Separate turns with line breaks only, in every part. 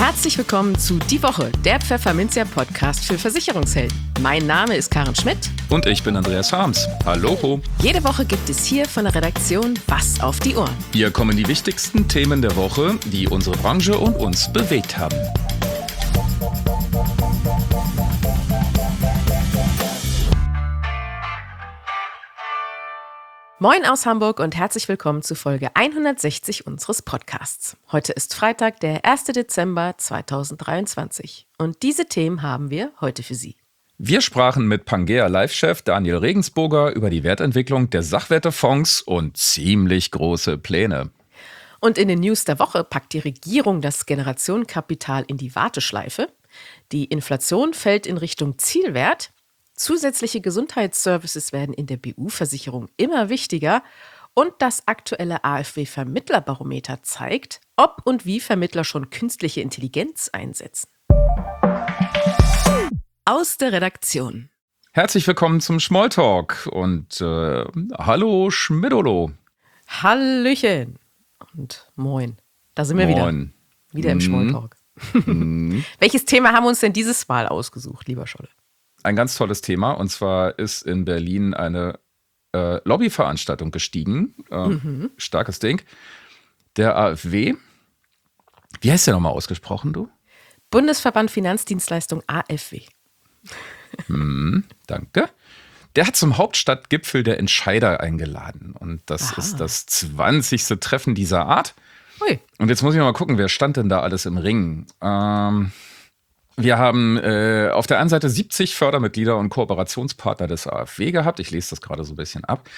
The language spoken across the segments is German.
Herzlich willkommen zu Die Woche, der Pfefferminzia-Podcast für Versicherungshelden. Mein Name ist Karen Schmidt.
Und ich bin Andreas Harms. Hallo.
Jede Woche gibt es hier von der Redaktion was auf die Ohren.
Hier kommen die wichtigsten Themen der Woche, die unsere Branche und uns bewegt haben.
Moin aus Hamburg und herzlich willkommen zu Folge 160 unseres Podcasts. Heute ist Freitag, der 1. Dezember 2023. Und diese Themen haben wir heute für Sie.
Wir sprachen mit Pangea Live-Chef Daniel Regensburger über die Wertentwicklung der Sachwertefonds und ziemlich große Pläne.
Und in den News der Woche packt die Regierung das Generationenkapital in die Warteschleife. Die Inflation fällt in Richtung Zielwert. Zusätzliche Gesundheitsservices werden in der BU-Versicherung immer wichtiger und das aktuelle AfW-Vermittlerbarometer zeigt, ob und wie Vermittler schon künstliche Intelligenz einsetzen. Aus der Redaktion.
Herzlich willkommen zum Smalltalk und hallo Schmidolo.
Hallöchen und moin. Da sind wir wieder im Smalltalk. Welches Thema haben wir uns denn dieses Mal ausgesucht, lieber Scholle?
Ein ganz tolles Thema, und zwar ist in Berlin eine Lobbyveranstaltung gestiegen. Starkes Ding. Der AfW. Wie heißt der nochmal ausgesprochen, du?
Bundesverband Finanzdienstleistung AfW.
Danke. Der hat zum Hauptstadtgipfel der Entscheider eingeladen. Und das ist das 20. Treffen dieser Art.
Ui.
Und jetzt muss ich mal gucken, wer stand denn da alles im Ring? Wir haben auf der einen Seite 70 Fördermitglieder und Kooperationspartner des AfW gehabt. Ich lese das gerade so ein bisschen ab.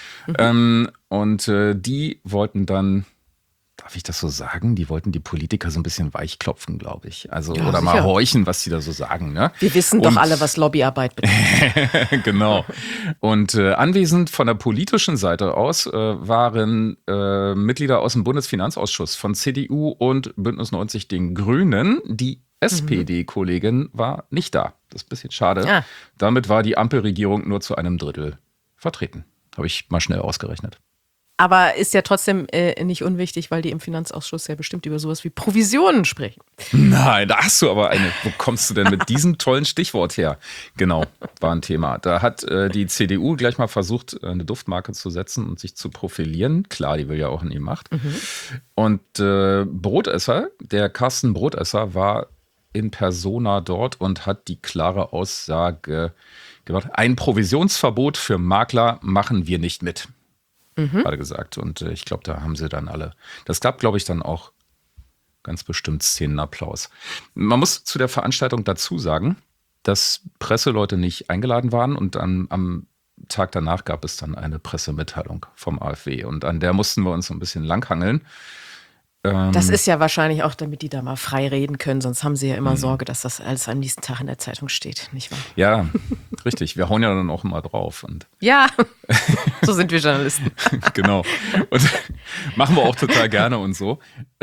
Und die wollten dann, darf ich das so sagen? Die wollten die Politiker so ein bisschen weichklopfen, glaube ich. Also,
ja,
oder
sicher.
mal horchen, was die da so sagen. Ne?
Wir wissen doch alle, was Lobbyarbeit bedeutet.
Genau. Und anwesend von der politischen Seite aus waren Mitglieder aus dem Bundesfinanzausschuss von CDU und Bündnis 90 den Grünen. Die SPD-Kollegin war nicht da. Das ist ein bisschen schade.
Ja.
Damit war die Ampelregierung nur zu einem Drittel vertreten. Habe ich mal schnell ausgerechnet.
Aber ist ja trotzdem nicht unwichtig, weil die im Finanzausschuss ja bestimmt über sowas wie Provisionen sprechen.
Nein, da hast du aber eine. Wo kommst du denn mit diesem tollen Stichwort her? Genau, war ein Thema. Da hat die CDU gleich mal versucht, eine Duftmarke zu setzen und sich zu profilieren. Klar, die will ja auch in die Macht. Und Brotesser, der Carsten Brotesser, war in Persona dort und hat die klare Aussage gemacht: Ein Provisionsverbot für Makler machen wir nicht mit. Gerade gesagt. Und ich glaube, da haben sie dann alle. Das gab, glaube ich, dann auch ganz bestimmt Szenenapplaus. Man muss zu der Veranstaltung dazu sagen, dass Presseleute nicht eingeladen waren und am Tag danach gab es dann eine Pressemitteilung vom AfW und an der mussten wir uns so ein bisschen langhangeln.
Das ist ja wahrscheinlich auch, damit die da mal frei reden können, sonst haben sie ja immer Sorge, dass das alles am nächsten Tag in der Zeitung steht, nicht wahr?
Ja, richtig. Wir hauen ja dann auch immer drauf. Und
Ja, so sind wir Journalisten.
Genau. Und machen wir auch total gerne und so.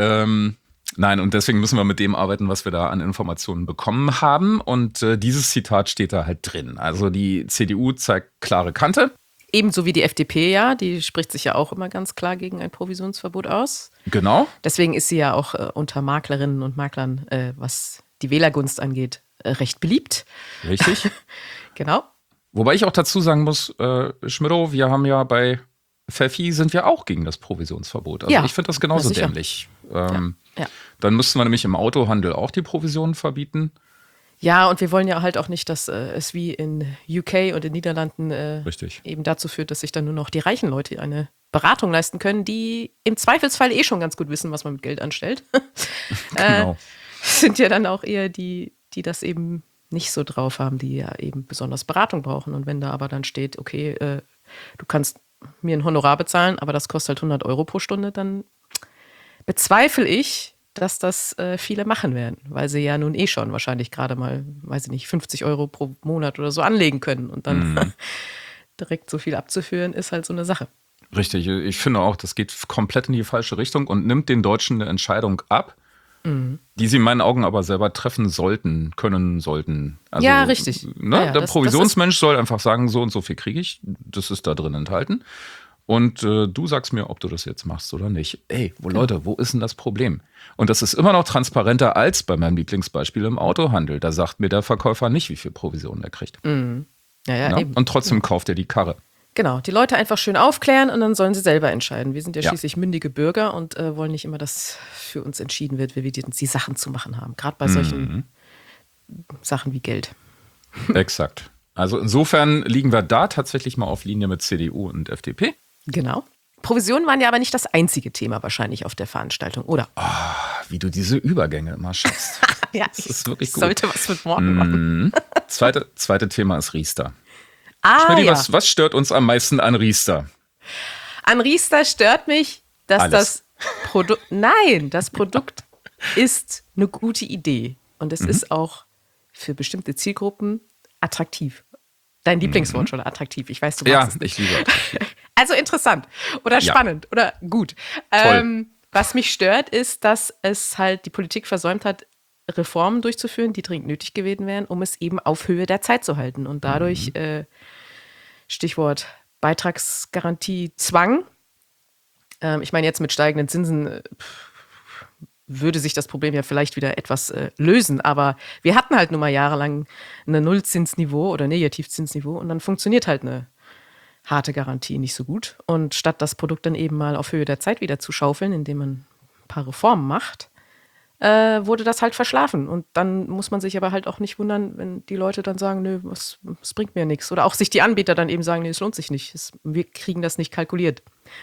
Nein, und deswegen müssen wir mit dem arbeiten, was wir da an Informationen bekommen haben. Und dieses Zitat steht da halt drin. Also die CDU zeigt klare Kante.
Ebenso wie die FDP ja, die spricht sich ja auch immer ganz klar gegen ein Provisionsverbot aus.
Genau.
Deswegen ist sie ja auch unter Maklerinnen und Maklern, was die Wählergunst angeht, recht beliebt.
Richtig.
Genau.
Wobei ich auch dazu sagen muss, Schmidto, wir haben ja bei Pfeffi sind wir auch gegen das Provisionsverbot. Also
Ja,
ich finde das genauso
sicher.
dämlich.
Ja.
Dann müssten wir nämlich im Autohandel auch die Provisionen verbieten.
Ja, und wir wollen ja halt auch nicht, dass es wie in UK und in Niederlanden
Richtig.
eben dazu führt, dass sich dann nur noch die reichen Leute eine Beratung leisten können, die im Zweifelsfall schon ganz gut wissen, was man mit Geld anstellt.
Genau.
Sind ja dann auch eher die das eben nicht so drauf haben, die ja eben besonders Beratung brauchen. Und wenn da aber dann steht, okay, du kannst mir ein Honorar bezahlen, aber das kostet halt 100 Euro pro Stunde, dann bezweifle ich, dass das viele machen werden, weil sie ja nun schon wahrscheinlich gerade mal, weiß ich nicht, 50 Euro pro Monat oder so anlegen können. Und dann direkt so viel abzuführen, ist halt so eine Sache.
Richtig, ich finde auch, das geht komplett in die falsche Richtung und nimmt den Deutschen eine Entscheidung ab, die sie in meinen Augen aber selber treffen können sollten. Also,
ja, richtig.
Ne,
Ja,
der
das
Provisionsmensch soll einfach sagen, so und so viel kriege ich, das ist da drin enthalten. und du sagst mir, ob du das jetzt machst oder nicht. Ey, Leute, wo ist denn das Problem? Und das ist immer noch transparenter als bei meinem Lieblingsbeispiel im Autohandel. Da sagt mir der Verkäufer nicht, wie viel Provision er kriegt.
Ja, eben.
Und trotzdem kauft er die Karre.
Genau, die Leute einfach schön aufklären und dann sollen sie selber entscheiden. Wir sind ja schließlich mündige Bürger und wollen nicht immer, dass für uns entschieden wird, wie wir die Sachen zu machen haben. Gerade bei solchen Sachen wie Geld.
Exakt. Also insofern liegen wir da tatsächlich mal auf Linie mit CDU und FDP.
Genau. Provisionen waren ja aber nicht das einzige Thema wahrscheinlich auf der Veranstaltung, oder?
Wie du diese Übergänge immer schaffst.
Ja,
das ist wirklich gut.
Sollte was mit Worten machen.
Zweite Thema ist Riester.
Ja.
Was stört uns am meisten an Riester?
An Riester stört mich, dass
Alles.
das Produkt, nein, das Produkt ist eine gute Idee und es ist auch für bestimmte Zielgruppen attraktiv. Dein Lieblingswort schon attraktiv. Ich weiß, du magst es nicht.
Ich liebe attraktiv.
Also interessant oder spannend oder gut. Was mich stört, ist, dass es halt die Politik versäumt hat, Reformen durchzuführen, die dringend nötig gewesen wären, um es eben auf Höhe der Zeit zu halten. Und dadurch, Stichwort Beitragsgarantie, Zwang. Ich meine, jetzt mit steigenden Zinsen würde sich das Problem ja vielleicht wieder etwas lösen. Aber wir hatten halt nun mal jahrelang ein Nullzinsniveau oder Negativzinsniveau und dann funktioniert halt eine harte Garantie nicht so gut. Und statt das Produkt dann eben mal auf Höhe der Zeit wieder zu schaufeln, indem man ein paar Reformen macht, wurde das halt verschlafen. Und dann muss man sich aber halt auch nicht wundern, wenn die Leute dann sagen, nö, es bringt mir nichts. Oder auch sich die Anbieter dann eben sagen, nee, es lohnt sich nicht. Wir kriegen das nicht kalkuliert.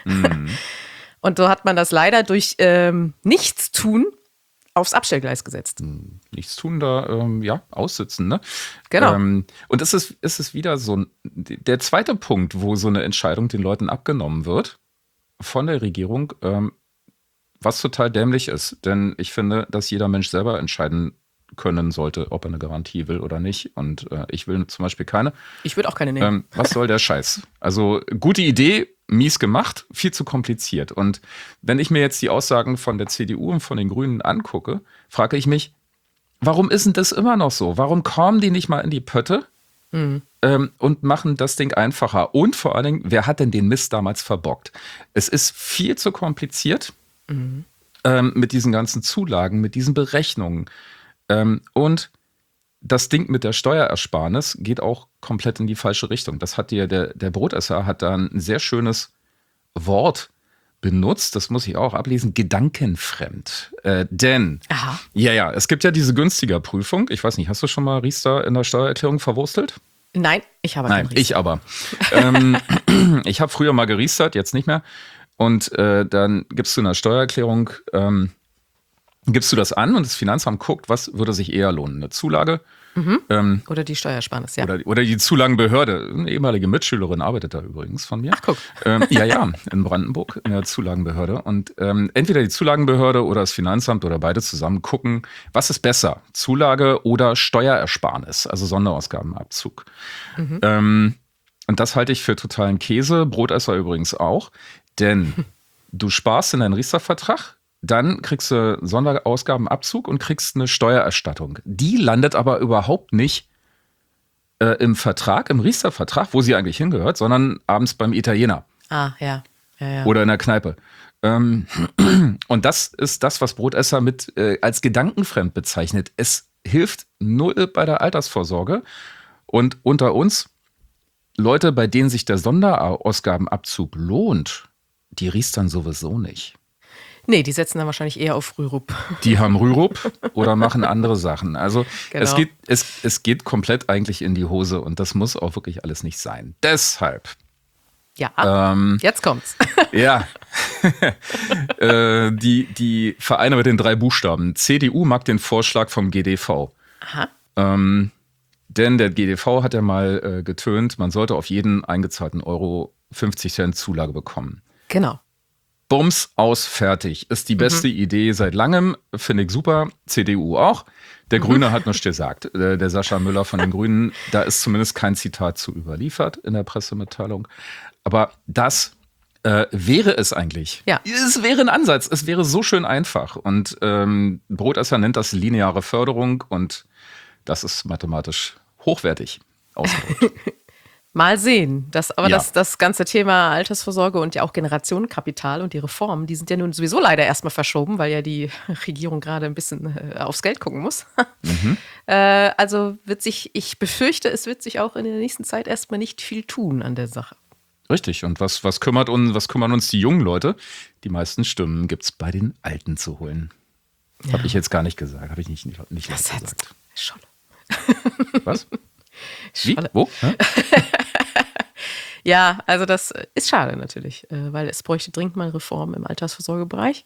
Und so hat man das leider durch Nichtstun aufs Abstellgleis gesetzt.
Nichts tun, da aussitzen, ne?
Genau.
Und es ist wieder so der zweite Punkt, wo so eine Entscheidung den Leuten abgenommen wird von der Regierung, was total dämlich ist. Denn ich finde, dass jeder Mensch selber entscheiden können sollte, ob er eine Garantie will oder nicht. Und ich will zum Beispiel keine.
Ich würde auch keine nehmen.
Was soll der Scheiß? Also gute Idee, mies gemacht, viel zu kompliziert. Und wenn ich mir jetzt die Aussagen von der CDU und von den Grünen angucke, frage ich mich, warum ist denn das immer noch so? Warum kommen die nicht mal in die Pötte und machen das Ding einfacher? Und vor allen Dingen, wer hat denn den Mist damals verbockt? Es ist viel zu kompliziert mit diesen ganzen Zulagen, mit diesen Berechnungen. Und das Ding mit der Steuerersparnis geht auch komplett in die falsche Richtung. Das hat der Brotesser hat da ein sehr schönes Wort benutzt, das muss ich auch ablesen, gedankenfremd. Denn, es gibt ja diese Günstigerprüfung. Ich weiß nicht, hast du schon mal Riester in der Steuererklärung verwurstelt?
Nein, ich habe keinen Riester.
Ich aber. Ich habe früher mal geriestert, jetzt nicht mehr. Und dann gibst du in der Steuererklärung gibst du das an und das Finanzamt guckt, was würde sich eher lohnen? Eine Zulage?
Oder die Steuersparnis, ja.
Oder die Zulagenbehörde. Eine ehemalige Mitschülerin arbeitet da übrigens von mir.
Ach, guck.
In Brandenburg, in der Zulagenbehörde. Und entweder die Zulagenbehörde oder das Finanzamt oder beide zusammen gucken, was ist besser? Zulage oder Steuerersparnis, also Sonderausgabenabzug. Und das halte ich für totalen Käse. Brotesser übrigens auch. Denn du sparst in deinen Riester-Vertrag, dann kriegst du Sonderausgabenabzug und kriegst eine Steuererstattung. Die landet aber überhaupt nicht im Vertrag, im Riester-Vertrag, wo sie eigentlich hingehört, sondern abends beim Italiener.
Ja.
Oder in der Kneipe. Und das ist das, was Brotesser mit als gedankenfremd bezeichnet. Es hilft null bei der Altersvorsorge. Und unter uns, Leute, bei denen sich der Sonderausgabenabzug lohnt, die riestern sowieso nicht.
Nee, die setzen dann wahrscheinlich eher auf Rürup.
Die haben Rürup oder machen andere Sachen. Also
genau.
es geht komplett eigentlich in die Hose und das muss auch wirklich alles nicht sein. Deshalb.
Ja, jetzt kommt's.
Ja. Die Vereine mit den 3 Buchstaben. CDU mag den Vorschlag vom GDV.
Aha.
Denn der GDV hat ja mal getönt, man sollte auf jeden eingezahlten Euro 50 Cent Zulage bekommen.
Genau.
Bums, aus, fertig. Ist die beste Idee seit langem, finde ich super. CDU auch. Der Grüne hat nichts gesagt. Der Sascha Müller von den Grünen, da ist zumindest kein Zitat zu überliefert in der Pressemitteilung. Aber das wäre es eigentlich.
Ja.
Es wäre ein Ansatz. Es wäre so schön einfach. Und Brotesser nennt das lineare Förderung und das ist mathematisch hochwertig ausgedrückt.
Mal sehen. Aber
Ja.
das ganze Thema Altersvorsorge und ja auch Generationenkapital und die Reformen, die sind ja nun sowieso leider erstmal verschoben, weil ja die Regierung gerade ein bisschen aufs Geld gucken muss. Also ich befürchte, es wird sich auch in der nächsten Zeit erstmal nicht viel tun an der Sache.
Richtig. Und was kümmern uns die jungen Leute? Die meisten Stimmen gibt es bei den Alten zu holen.
Ja.
Habe ich jetzt gar nicht gesagt. Habe ich nicht laut gesagt.
Scholle.
Was? Wie?
Scholle.
Wo? Hä?
Ja, also das ist schade natürlich, weil es bräuchte dringend mal Reformen im Altersvorsorgebereich.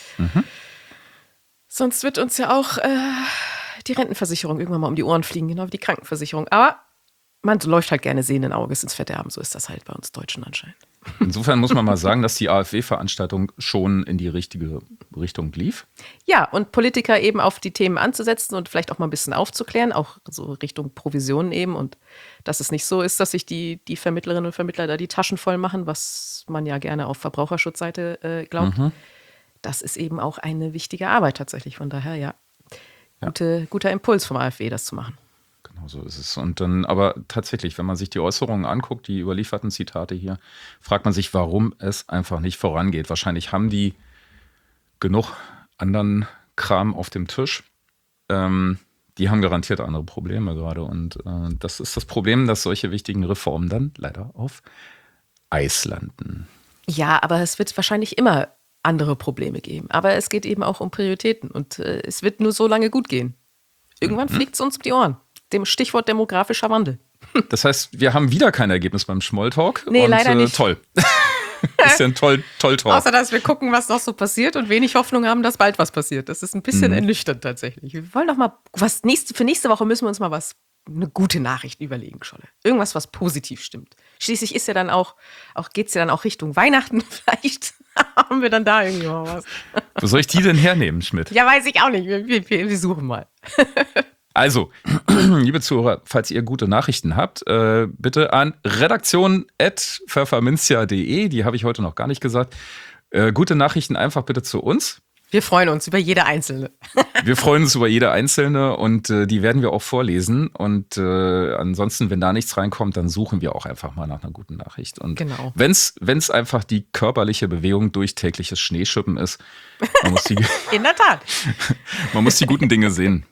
Sonst wird uns ja auch die Rentenversicherung irgendwann mal um die Ohren fliegen, genau wie die Krankenversicherung. Aber man läuft halt gerne sehenden Auges ins Verderben. So ist das halt bei uns Deutschen anscheinend.
Insofern muss man mal sagen, dass die AfW-Veranstaltung schon in die richtige Richtung lief.
Ja, und Politiker eben auf die Themen anzusetzen und vielleicht auch mal ein bisschen aufzuklären, auch so Richtung Provisionen eben. Und dass es nicht so ist, dass sich die Vermittlerinnen und Vermittler da die Taschen voll machen, was man ja gerne auf Verbraucherschutzseite glaubt. Das ist eben auch eine wichtige Arbeit tatsächlich. Von daher, ja, guter Impuls vom AfW, das zu machen.
Genau so ist es. Und dann, aber tatsächlich, wenn man sich die Äußerungen anguckt, die überlieferten Zitate hier, fragt man sich, warum es einfach nicht vorangeht. Wahrscheinlich haben die genug anderen Kram auf dem Tisch. Die haben garantiert andere Probleme gerade. Und das ist das Problem, dass solche wichtigen Reformen dann leider auf Eis landen.
Ja, aber es wird wahrscheinlich immer andere Probleme geben. Aber es geht eben auch um Prioritäten. Und es wird nur so lange gut gehen. Irgendwann fliegt es uns um die Ohren. Dem Stichwort demografischer Wandel.
Das heißt, wir haben wieder kein Ergebnis beim Smalltalk.
Nee,
und,
leider nicht.
Toll. Ist ja ein toll Talk.
Außer, dass wir gucken, was noch so passiert und wenig Hoffnung haben, dass bald was passiert. Das ist ein bisschen ernüchternd tatsächlich. Wir wollen doch mal, für nächste Woche müssen wir uns mal eine gute Nachricht überlegen, Scholle. Irgendwas, was positiv stimmt. Schließlich ist ja dann geht's ja dann auch Richtung Weihnachten. Vielleicht haben wir dann da irgendwie mal was.
Wo soll ich die denn hernehmen, Schmidt?
Ja, weiß ich auch nicht. Wir suchen mal.
Also, liebe Zuhörer, falls ihr gute Nachrichten habt, bitte an redaktion@pfefferminzia.de. Die habe ich heute noch gar nicht gesagt. Gute Nachrichten einfach bitte zu uns.
Wir freuen uns über jede einzelne.
Wir freuen uns über jede einzelne und die werden wir auch vorlesen. Und ansonsten, wenn da nichts reinkommt, dann suchen wir auch einfach mal nach einer guten Nachricht. Und
genau.
Wenn's einfach die körperliche Bewegung durch tägliches Schneeschippen ist,
in der Tat.
Man muss die guten Dinge sehen.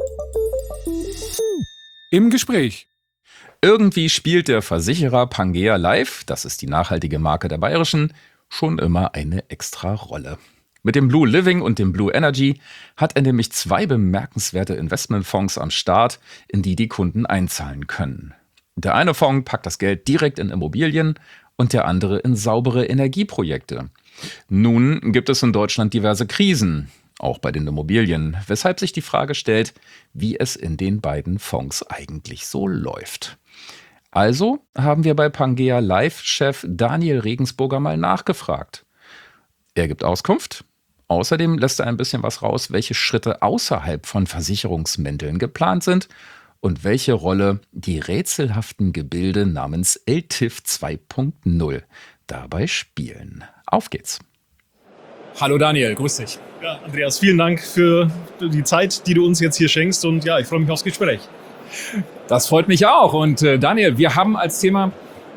Im Gespräch.
Irgendwie spielt der Versicherer Pangea Life, das ist die nachhaltige Marke der Bayerischen, schon immer eine extra Rolle. Mit dem Blue Living und dem Blue Energy hat er nämlich 2 bemerkenswerte Investmentfonds am Start, in die die Kunden einzahlen können. Der eine Fonds packt das Geld direkt in Immobilien und der andere in saubere Energieprojekte. Nun gibt es in Deutschland diverse Krisen, auch bei den Immobilien, weshalb sich die Frage stellt, wie es in den beiden Fonds eigentlich so läuft. Also haben wir bei Pangea Life-Chef Daniel Regensburger mal nachgefragt. Er gibt Auskunft. Außerdem lässt er ein bisschen was raus, welche Schritte außerhalb von Versicherungsmänteln geplant sind und welche Rolle die rätselhaften Gebilde namens LTIF 2.0 dabei spielen. Auf geht's.
Hallo Daniel, grüß dich.
Ja, Andreas, vielen Dank für die Zeit, die du uns jetzt hier schenkst und ja, ich freue mich aufs Gespräch.
Das freut mich auch. Und Daniel, wir haben als Thema,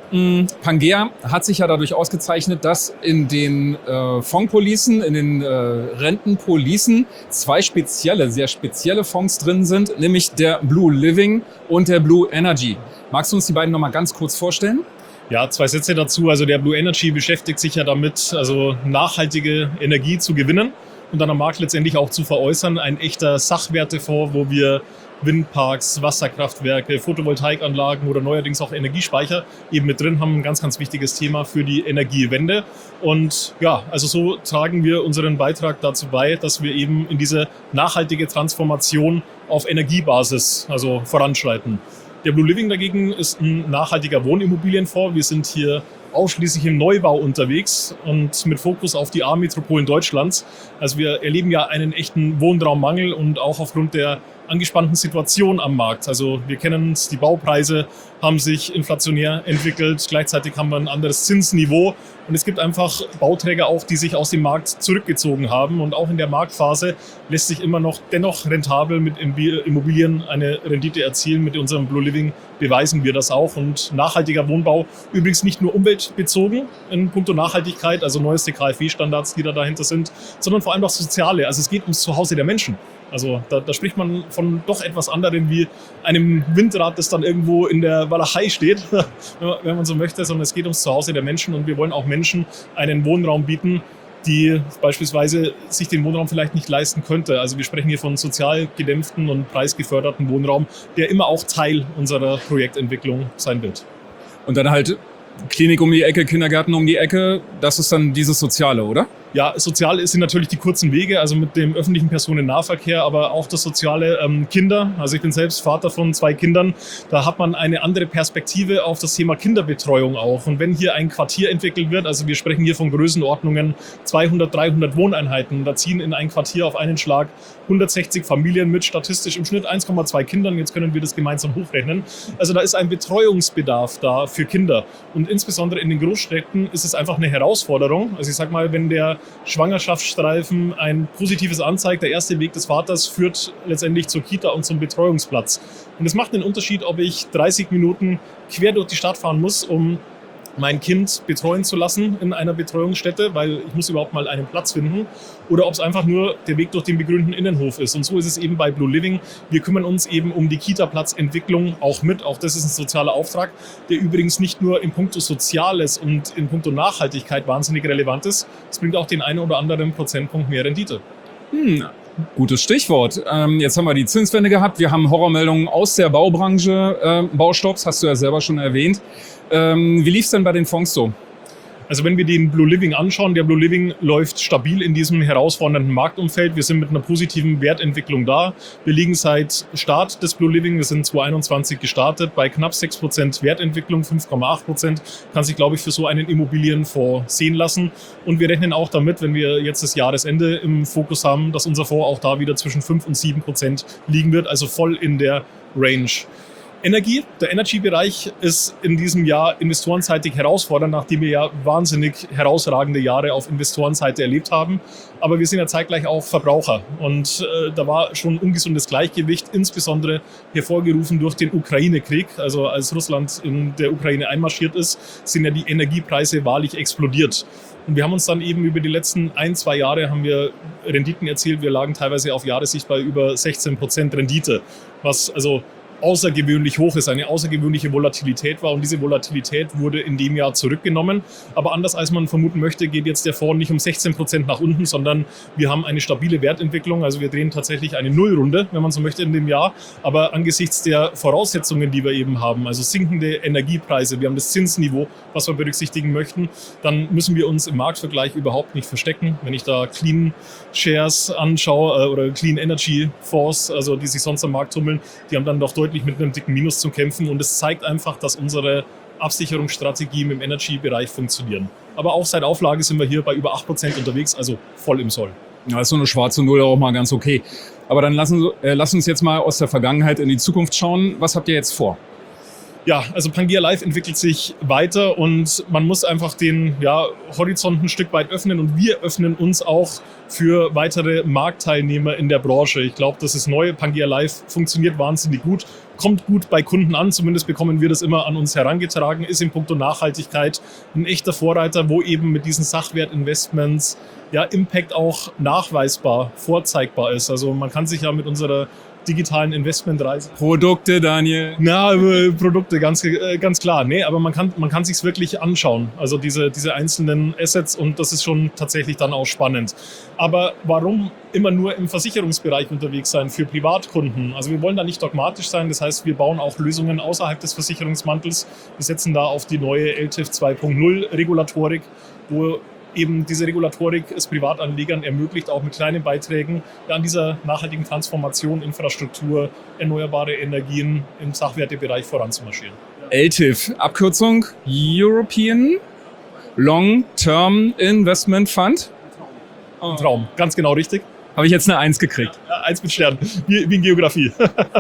Pangea hat sich ja dadurch ausgezeichnet, dass in den Fondspolicen, in den Rentenpolicen 2 sehr spezielle Fonds drin sind, nämlich der Blue Living und der Blue Energy. Magst du uns die beiden nochmal ganz kurz vorstellen?
Ja, 2 Sätze dazu. Also der Blue Energy beschäftigt sich ja damit, also nachhaltige Energie zu gewinnen und dann am Markt letztendlich auch zu veräußern. Ein echter Sachwertefonds, wo wir Windparks, Wasserkraftwerke, Photovoltaikanlagen oder neuerdings auch Energiespeicher eben mit drin haben. Ein ganz, ganz wichtiges Thema für die Energiewende. Und ja, also so tragen wir unseren Beitrag dazu bei, dass wir eben in diese nachhaltige Transformation auf Energiebasis also voranschreiten. Der Blue Living dagegen ist ein nachhaltiger Wohnimmobilienfonds. Wir sind hier ausschließlich im Neubau unterwegs und mit Fokus auf die A-Metropolen Deutschlands. Also wir erleben ja einen echten Wohnraummangel und auch aufgrund der angespannten Situation am Markt. Also wir kennen es, die Baupreise haben sich inflationär entwickelt, gleichzeitig haben wir ein anderes Zinsniveau und es gibt einfach Bauträger auch, die sich aus dem Markt zurückgezogen haben und auch in der Marktphase lässt sich immer noch dennoch rentabel mit Immobilien eine Rendite erzielen mit unserem Blue Living beweisen wir das auch. Und nachhaltiger Wohnbau, übrigens nicht nur umweltbezogen in puncto Nachhaltigkeit, also neueste KfW-Standards, die da dahinter sind, sondern vor allem auch soziale. Also es geht ums Zuhause der Menschen. Also da spricht man von doch etwas anderem wie einem Windrad, das dann irgendwo in der Walachei steht, wenn man so möchte, sondern es geht ums Zuhause der Menschen und wir wollen auch Menschen einen Wohnraum bieten, die beispielsweise sich den Wohnraum vielleicht nicht leisten könnte. Also wir sprechen hier von sozial gedämpften und preisgeförderten Wohnraum, der immer auch Teil unserer Projektentwicklung sein wird.
Und dann halt Klinik um die Ecke, Kindergarten um die Ecke, das ist dann dieses Soziale, oder?
Ja, sozial sind natürlich die kurzen Wege, also mit dem öffentlichen Personennahverkehr, aber auch das soziale Kinder. Also ich bin selbst Vater von 2 Kindern. Da hat man eine andere Perspektive auf das Thema Kinderbetreuung auch. Und wenn hier ein Quartier entwickelt wird, also wir sprechen hier von Größenordnungen 200, 300 Wohneinheiten, da ziehen in ein Quartier auf einen Schlag 160 Familien mit statistisch im Schnitt 1,2 Kindern. Jetzt können wir das gemeinsam hochrechnen. Also da ist ein Betreuungsbedarf da für Kinder. Und insbesondere in den Großstädten ist es einfach eine Herausforderung. Also ich sag mal, wenn der Schwangerschaftsstreifen ein positives anzeigt, der erste Weg des Vaters führt letztendlich zur Kita und zum Betreuungsplatz. Und es macht einen Unterschied, ob ich 30 Minuten quer durch die Stadt fahren muss, um mein Kind betreuen zu lassen in einer Betreuungsstätte, weil ich muss überhaupt mal einen Platz finden, oder ob es einfach nur der Weg durch den begrünten Innenhof ist. Und so ist es eben bei Blue Living. Wir kümmern uns eben um die Kita-Platzentwicklung auch mit. Auch das ist ein sozialer Auftrag, der übrigens nicht nur in puncto Soziales und in puncto Nachhaltigkeit wahnsinnig relevant ist. Es bringt auch den einen oder anderen Prozentpunkt mehr Rendite.
Gutes Stichwort. Jetzt haben wir die Zinswende gehabt. Wir haben Horrormeldungen aus der Baubranche. Baustopps, hast du ja selber schon erwähnt. Wie lief es denn bei den Fonds so?
Also wenn wir den Blue Living anschauen, der Blue Living läuft stabil in diesem herausfordernden Marktumfeld. Wir sind mit einer positiven Wertentwicklung da. Wir liegen seit Start des Blue Living, wir sind 2021 gestartet, bei knapp 6% Wertentwicklung, 5,8%. Kann sich, glaube ich, für so einen Immobilienfonds sehen lassen. Und wir rechnen auch damit, wenn wir jetzt das Jahresende im Fokus haben, dass unser Fonds auch da wieder zwischen 5 und 7% liegen wird, also voll in der Range. Energie, der Energy-Bereich ist in diesem Jahr investorenseitig herausfordernd, nachdem wir ja wahnsinnig herausragende Jahre auf Investorenseite erlebt haben. Aber wir sind ja zeitgleich auch Verbraucher. Und da war schon ein ungesundes Gleichgewicht, insbesondere hervorgerufen durch den Ukraine-Krieg. Also als Russland in der Ukraine einmarschiert ist, sind ja die Energiepreise wahrlich explodiert. Und wir haben uns dann eben über die letzten 1-2 Jahre haben wir Renditen erzielt. Wir lagen teilweise auf Jahressicht bei über 16% Rendite, was also außergewöhnlich hoch ist, eine außergewöhnliche Volatilität war und diese Volatilität wurde in dem Jahr zurückgenommen. Aber anders als man vermuten möchte, geht jetzt der Fonds nicht um 16% nach unten, sondern wir haben eine stabile Wertentwicklung. Also wir drehen tatsächlich eine Nullrunde, wenn man so möchte, in dem Jahr. Aber angesichts der Voraussetzungen, die wir eben haben, also sinkende Energiepreise, wir haben das Zinsniveau, was wir berücksichtigen möchten, dann müssen wir uns im Marktvergleich überhaupt nicht verstecken. Wenn ich da Clean Shares anschaue oder Clean Energy Fonds, also die sich sonst am Markt tummeln, die haben dann doch deutlich mit einem dicken Minus zu kämpfen und es zeigt einfach, dass unsere Absicherungsstrategien im Energy-Bereich funktionieren. Aber auch seit Auflage sind wir hier bei über 8% unterwegs, also voll im Soll.
Ja, ist so eine schwarze Null auch mal ganz okay. Aber dann lass uns jetzt mal aus der Vergangenheit in die Zukunft schauen. Was habt ihr jetzt vor?
Ja, also Pangea Live entwickelt sich weiter und man muss einfach den Horizont ein Stück weit öffnen und wir öffnen uns auch für weitere Marktteilnehmer in der Branche. Ich glaube, das ist neu. Pangea Live funktioniert wahnsinnig gut, kommt gut bei Kunden an, zumindest bekommen wir das immer an uns herangetragen, ist in puncto Nachhaltigkeit ein echter Vorreiter, wo eben mit diesen Sachwertinvestments Impact auch nachweisbar, vorzeigbar ist. Also man kann sich ja mit unserer digitalen Investmentreise.
Produkte, Daniel.
Na, Produkte, ganz klar. Nee, aber man kann sich's wirklich anschauen. Also diese einzelnen Assets und das ist schon tatsächlich dann auch spannend. Aber warum immer nur im Versicherungsbereich unterwegs sein für Privatkunden? Also wir wollen da nicht dogmatisch sein. Das heißt, wir bauen auch Lösungen außerhalb des Versicherungsmantels. Wir setzen da auf die neue LTIF 2.0 Regulatorik, wo eben diese Regulatorik es Privatanlegern ermöglicht, auch mit kleinen Beiträgen an dieser nachhaltigen Transformation, Infrastruktur, erneuerbare Energien im Sachwertebereich voranzumarschieren.
LTIF, Abkürzung European Long-Term Investment Fund.
Ein Traum, ganz genau richtig.
Habe ich jetzt eine 1 gekriegt.
Ja, 1 mit Stern, wie in Geografie.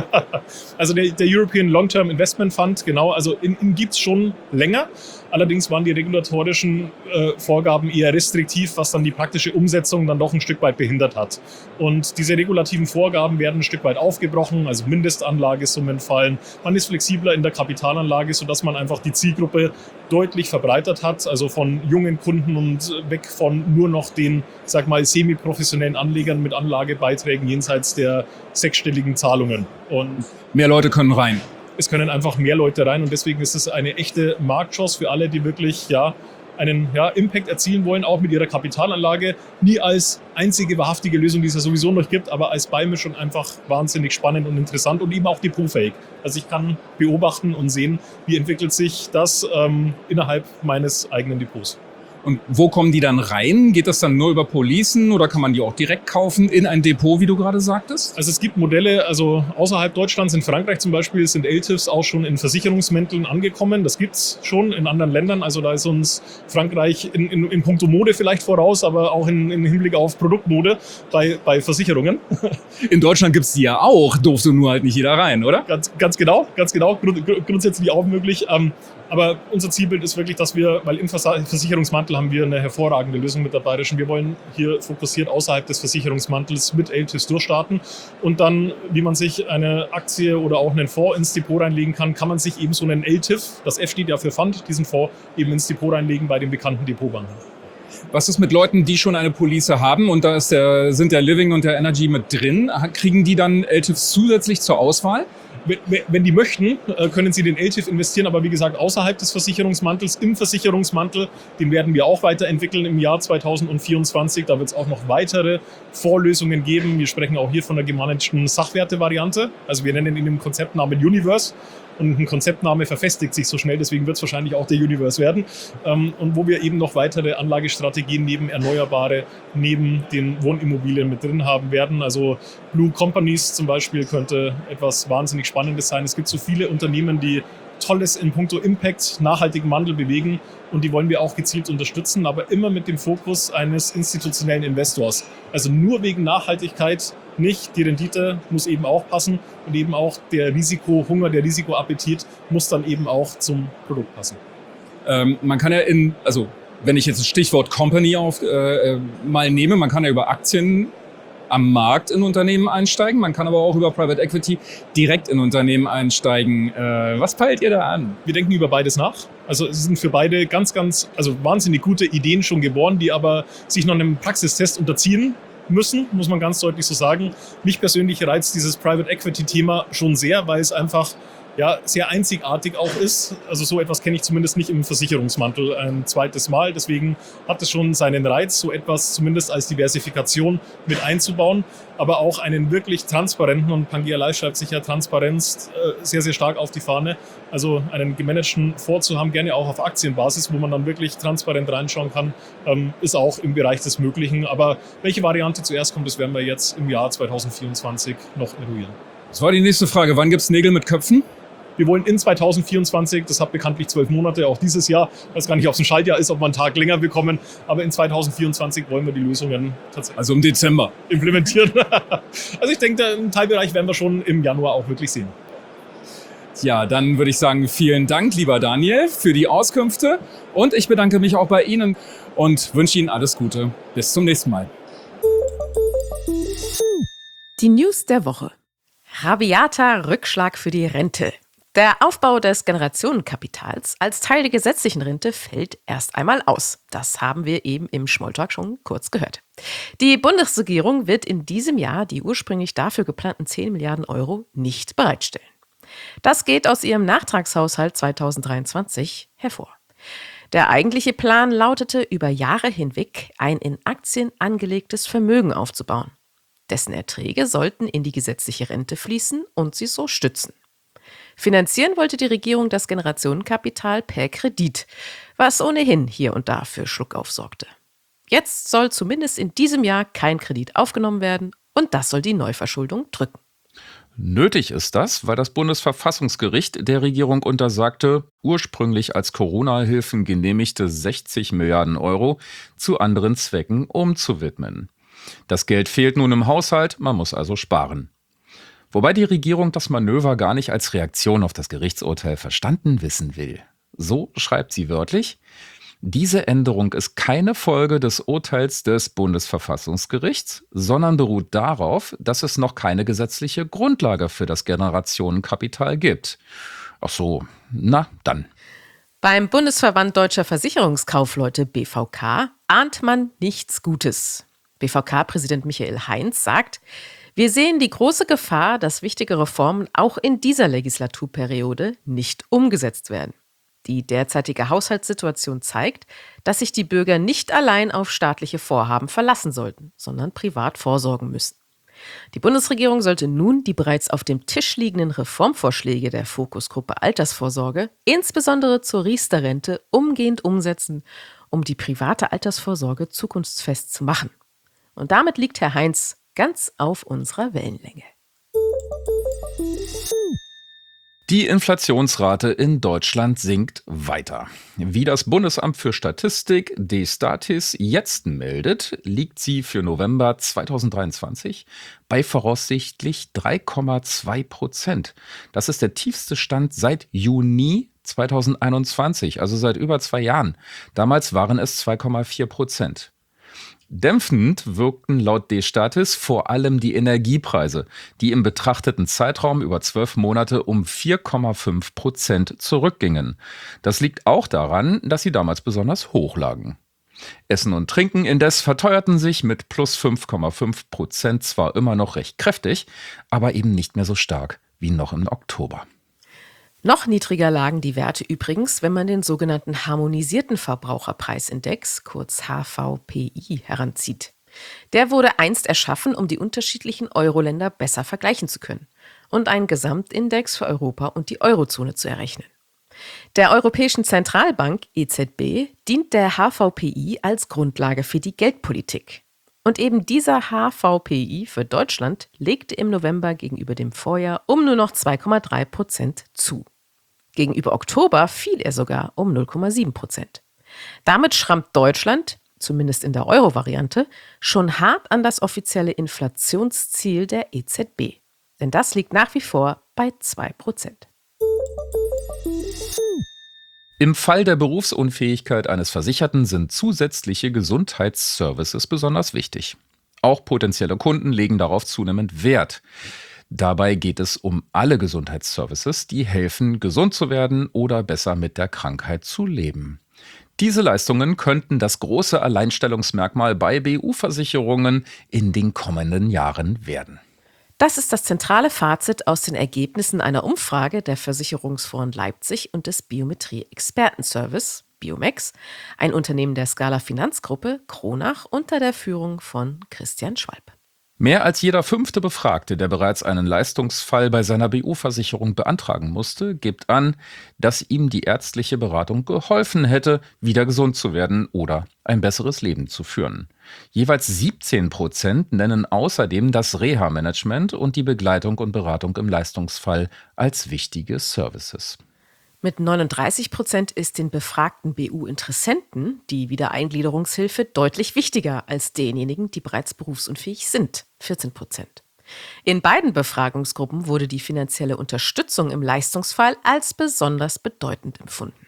Also der European Long-Term Investment Fund, genau, also ihn gibt es schon länger. Allerdings waren die regulatorischen Vorgaben eher restriktiv, was dann die praktische Umsetzung dann doch ein Stück weit behindert hat. Und diese regulativen Vorgaben werden ein Stück weit aufgebrochen, also Mindestanlagesummen fallen. Man ist flexibler in der Kapitalanlage, sodass man einfach die Zielgruppe deutlich verbreitert hat, also von jungen Kunden und weg von nur noch den, sag mal, semi-professionellen Anlegern mit Anlagebeiträgen jenseits der sechsstelligen Zahlungen. Und
Mehr Leute können rein.
es können einfach mehr Leute rein und deswegen ist es eine echte Marktchance für alle, die wirklich einen Impact erzielen wollen, auch mit ihrer Kapitalanlage. Nie als einzige wahrhaftige Lösung, die es ja sowieso noch gibt, aber als Beimischung einfach wahnsinnig spannend und interessant und eben auch depotfähig. Also ich kann beobachten und sehen, wie entwickelt sich das innerhalb meines eigenen Depots.
Und wo kommen die dann rein? Geht das dann nur über Policen oder kann man die auch direkt kaufen in ein Depot, wie du gerade sagtest?
Also es gibt Modelle, also außerhalb Deutschlands, in Frankreich zum Beispiel, sind LTIFs auch schon in Versicherungsmänteln angekommen. Das gibt's schon in anderen Ländern. Also da ist uns Frankreich in puncto Mode vielleicht voraus, aber auch im Hinblick auf Produktmode bei Versicherungen.
In Deutschland gibt's die ja auch, durfte nur halt nicht jeder rein, oder?
Ganz genau. Grundsätzlich auch möglich. Aber unser Zielbild ist wirklich, dass wir, weil im Versicherungsmantel haben wir eine hervorragende Lösung mit der Bayerischen. Wir wollen hier fokussiert außerhalb des Versicherungsmantels mit LTIFs durchstarten. Und dann, wie man sich eine Aktie oder auch einen Fonds ins Depot reinlegen kann, kann man sich eben so einen LTIF, das F steht ja für Fund, diesen Fonds eben ins Depot reinlegen bei den bekannten Depotbanken.
Was ist mit Leuten, die schon eine Police haben und da sind der Living und der Energy mit drin? Kriegen die dann LTIFs zusätzlich zur Auswahl?
Wenn die möchten, können sie den LTIF investieren, aber wie gesagt, außerhalb des Versicherungsmantels, im Versicherungsmantel, den werden wir auch weiterentwickeln im Jahr 2024. Da wird es auch noch weitere Vorlösungen geben. Wir sprechen auch hier von der gemanagten Sachwerte-Variante. Also wir nennen ihn im Konzeptnamen Universe. Und ein Konzeptname verfestigt sich so schnell, deswegen wird es wahrscheinlich auch der Universe werden. Und wo wir eben noch weitere Anlagestrategien neben Erneuerbare, neben den Wohnimmobilien mit drin haben werden. Also Blue Companies zum Beispiel könnte etwas wahnsinnig Spannendes sein. Es gibt so viele Unternehmen, die Tolles in puncto Impact, nachhaltigen Wandel bewegen und die wollen wir auch gezielt unterstützen, aber immer mit dem Fokus eines institutionellen Investors. Also nur wegen Nachhaltigkeit nicht, die Rendite muss eben auch passen und eben auch der Risikohunger, der Risikoappetit muss dann eben auch zum Produkt passen.
Man kann ja wenn ich jetzt das Stichwort Company mal nehme, man kann ja über Aktien am Markt in Unternehmen einsteigen. Man kann aber auch über Private Equity direkt in Unternehmen einsteigen. Was peilt ihr da an?
Wir denken über beides nach. Also es sind für beide wahnsinnig gute Ideen schon geboren, die aber sich noch einem Praxistest unterziehen müssen, muss man ganz deutlich so sagen. Mich persönlich reizt dieses Private Equity Thema schon sehr, weil es einfach sehr einzigartig auch ist. Also so etwas kenne ich zumindest nicht im Versicherungsmantel ein zweites Mal. Deswegen hat es schon seinen Reiz, so etwas zumindest als Diversifikation mit einzubauen, aber auch einen wirklich transparenten, und Pangea Life schreibt sich ja Transparenz sehr, sehr stark auf die Fahne. Also einen gemanagten Fonds zu haben, gerne auch auf Aktienbasis, wo man dann wirklich transparent reinschauen kann, ist auch im Bereich des Möglichen. Aber welche Variante zuerst kommt, das werden wir jetzt im Jahr 2024 noch eruieren.
Das war die nächste Frage. Wann gibt es Nägel mit Köpfen?
Wir wollen in 2024, das hat bekanntlich 12 Monate, auch dieses Jahr, ich weiß gar nicht, ob es ein Schaltjahr ist, ob wir einen Tag länger bekommen, aber in 2024 wollen wir die Lösungen tatsächlich
also im Dezember
implementieren. Also ich denke, einen Teilbereich werden wir schon im Januar auch wirklich sehen.
Ja, dann würde ich sagen, vielen Dank, lieber Daniel, für die Auskünfte und ich bedanke mich auch bei Ihnen und wünsche Ihnen alles Gute. Bis zum nächsten Mal.
Die News der Woche. Rabiater Rückschlag für die Rente. Der Aufbau des Generationenkapitals als Teil der gesetzlichen Rente fällt erst einmal aus. Das haben wir eben im Smalltalk schon kurz gehört. Die Bundesregierung wird in diesem Jahr die ursprünglich dafür geplanten 10 Milliarden Euro nicht bereitstellen. Das geht aus ihrem Nachtragshaushalt 2023 hervor. Der eigentliche Plan lautete, über Jahre hinweg ein in Aktien angelegtes Vermögen aufzubauen. Dessen Erträge sollten in die gesetzliche Rente fließen und sie so stützen. Finanzieren wollte die Regierung das Generationenkapital per Kredit, was ohnehin hier und da für Schluckauf sorgte. Jetzt soll zumindest in diesem Jahr kein Kredit aufgenommen werden und das soll die Neuverschuldung drücken.
Nötig ist das, weil das Bundesverfassungsgericht der Regierung untersagte, ursprünglich als Corona-Hilfen genehmigte 60 Milliarden Euro zu anderen Zwecken umzuwidmen. Das Geld fehlt nun im Haushalt, man muss also sparen. Wobei die Regierung das Manöver gar nicht als Reaktion auf das Gerichtsurteil verstanden wissen will. So schreibt sie wörtlich: Diese Änderung ist keine Folge des Urteils des Bundesverfassungsgerichts, sondern beruht darauf, dass es noch keine gesetzliche Grundlage für das Generationenkapital gibt. Ach so, na dann.
Beim Bundesverband Deutscher Versicherungskaufleute BVK ahnt man nichts Gutes. BVK-Präsident Michael Heinz sagt: Wir sehen die große Gefahr, dass wichtige Reformen auch in dieser Legislaturperiode nicht umgesetzt werden. Die derzeitige Haushaltssituation zeigt, dass sich die Bürger nicht allein auf staatliche Vorhaben verlassen sollten, sondern privat vorsorgen müssen. Die Bundesregierung sollte nun die bereits auf dem Tisch liegenden Reformvorschläge der Fokusgruppe Altersvorsorge, insbesondere zur Riester-Rente, umgehend umsetzen, um die private Altersvorsorge zukunftsfest zu machen. Und damit liegt Herr Heinz ganz auf unserer Wellenlänge.
Die Inflationsrate in Deutschland sinkt weiter. Wie das Bundesamt für Statistik D-Statis jetzt meldet, liegt sie für November 2023 bei voraussichtlich 3,2%. Das ist der tiefste Stand seit Juni 2021, also seit über 2 Jahren. Damals waren es 2,4%. Dämpfend wirkten laut D-Statis vor allem die Energiepreise, die im betrachteten Zeitraum über 12 Monate um 4,5% zurückgingen. Das liegt auch daran, dass sie damals besonders hoch lagen. Essen und Trinken indes verteuerten sich mit plus 5,5% zwar immer noch recht kräftig, aber eben nicht mehr so stark wie noch im Oktober.
Noch niedriger lagen die Werte übrigens, wenn man den sogenannten harmonisierten Verbraucherpreisindex, kurz HVPI, heranzieht. Der wurde einst erschaffen, um die unterschiedlichen Euro-Länder besser vergleichen zu können und einen Gesamtindex für Europa und die Eurozone zu errechnen. Der Europäischen Zentralbank EZB dient der HVPI als Grundlage für die Geldpolitik. Und eben dieser HVPI für Deutschland legte im November gegenüber dem Vorjahr um nur noch 2,3% zu. Gegenüber Oktober fiel er sogar um 0,7%. Damit schrammt Deutschland, zumindest in der Euro-Variante, schon hart an das offizielle Inflationsziel der EZB. Denn das liegt nach wie vor bei 2%.
Im Fall der Berufsunfähigkeit eines Versicherten sind zusätzliche Gesundheitsservices besonders wichtig. Auch potenzielle Kunden legen darauf zunehmend Wert. Dabei geht es um alle Gesundheitsservices, die helfen, gesund zu werden oder besser mit der Krankheit zu leben. Diese Leistungen könnten das große Alleinstellungsmerkmal bei BU-Versicherungen in den kommenden Jahren werden.
Das ist das zentrale Fazit aus den Ergebnissen einer Umfrage der Versicherungsfonds Leipzig und des Biometrie-Expertenservice, Biomex, ein Unternehmen der Scala Finanzgruppe, Kronach, unter der Führung von Christian Schwalb.
Mehr als jeder 5. Befragte, der bereits einen Leistungsfall bei seiner BU-Versicherung beantragen musste, gibt an, dass ihm die ärztliche Beratung geholfen hätte, wieder gesund zu werden oder ein besseres Leben zu führen. Jeweils 17% nennen außerdem das Reha-Management und die Begleitung und Beratung im Leistungsfall als wichtige Services.
Mit 39% ist den befragten BU-Interessenten die Wiedereingliederungshilfe deutlich wichtiger als denjenigen, die bereits berufsunfähig sind, 14%. In beiden Befragungsgruppen wurde die finanzielle Unterstützung im Leistungsfall als besonders bedeutend empfunden.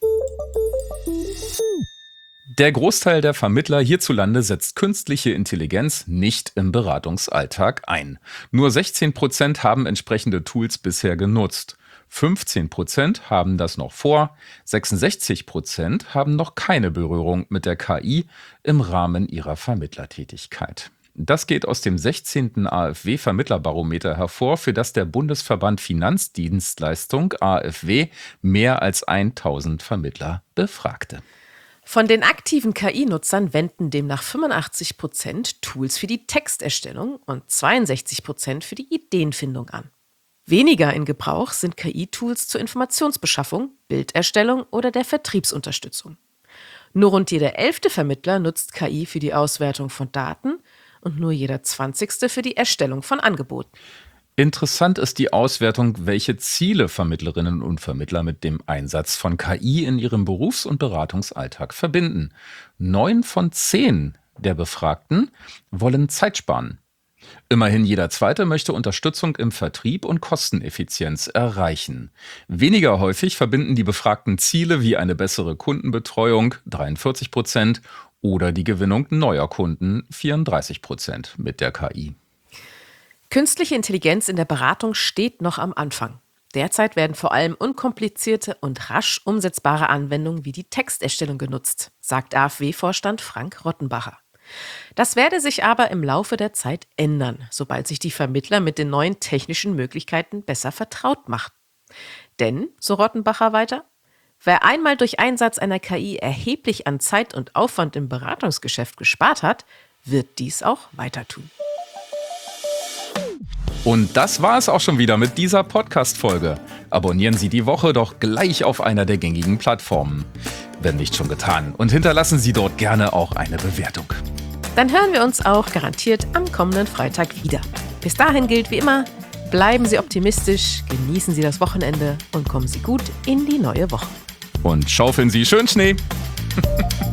Der Großteil der Vermittler hierzulande setzt künstliche Intelligenz nicht im Beratungsalltag ein. Nur 16% haben entsprechende Tools bisher genutzt. 15% haben das noch vor, 66% haben noch keine Berührung mit der KI im Rahmen ihrer Vermittlertätigkeit. Das geht aus dem 16. AfW-Vermittlerbarometer hervor, für das der Bundesverband Finanzdienstleistung AfW mehr als 1000 Vermittler befragte.
Von den aktiven KI-Nutzern wenden demnach 85% Tools für die Texterstellung und 62% für die Ideenfindung an. Weniger in Gebrauch sind KI-Tools zur Informationsbeschaffung, Bilderstellung oder der Vertriebsunterstützung. Nur rund jeder 11. Vermittler nutzt KI für die Auswertung von Daten und nur jeder 20. für die Erstellung von Angeboten.
Interessant ist die Auswertung, welche Ziele Vermittlerinnen und Vermittler mit dem Einsatz von KI in ihrem Berufs- und Beratungsalltag verbinden. 9 von 10 der Befragten wollen Zeit sparen. Immerhin jeder Zweite möchte Unterstützung im Vertrieb und Kosteneffizienz erreichen. Weniger häufig verbinden die Befragten Ziele wie eine bessere Kundenbetreuung, 43%, oder die Gewinnung neuer Kunden, 34%, mit der KI.
Künstliche Intelligenz in der Beratung steht noch am Anfang. Derzeit werden vor allem unkomplizierte und rasch umsetzbare Anwendungen wie die Texterstellung genutzt, sagt AfW-Vorstand Frank Rottenbacher. Das werde sich aber im Laufe der Zeit ändern, sobald sich die Vermittler mit den neuen technischen Möglichkeiten besser vertraut machen. Denn, so Rottenbacher weiter, wer einmal durch Einsatz einer KI erheblich an Zeit und Aufwand im Beratungsgeschäft gespart hat, wird dies auch weiter tun.
Und das war es auch schon wieder mit dieser Podcast-Folge. Abonnieren Sie die Woche doch gleich auf einer der gängigen Plattformen. Wenn nicht schon getan. Und hinterlassen Sie dort gerne auch eine Bewertung.
Dann hören wir uns auch garantiert am kommenden Freitag wieder. Bis dahin gilt wie immer, bleiben Sie optimistisch, genießen Sie das Wochenende und kommen Sie gut in die neue Woche.
Und schaufeln Sie schön Schnee.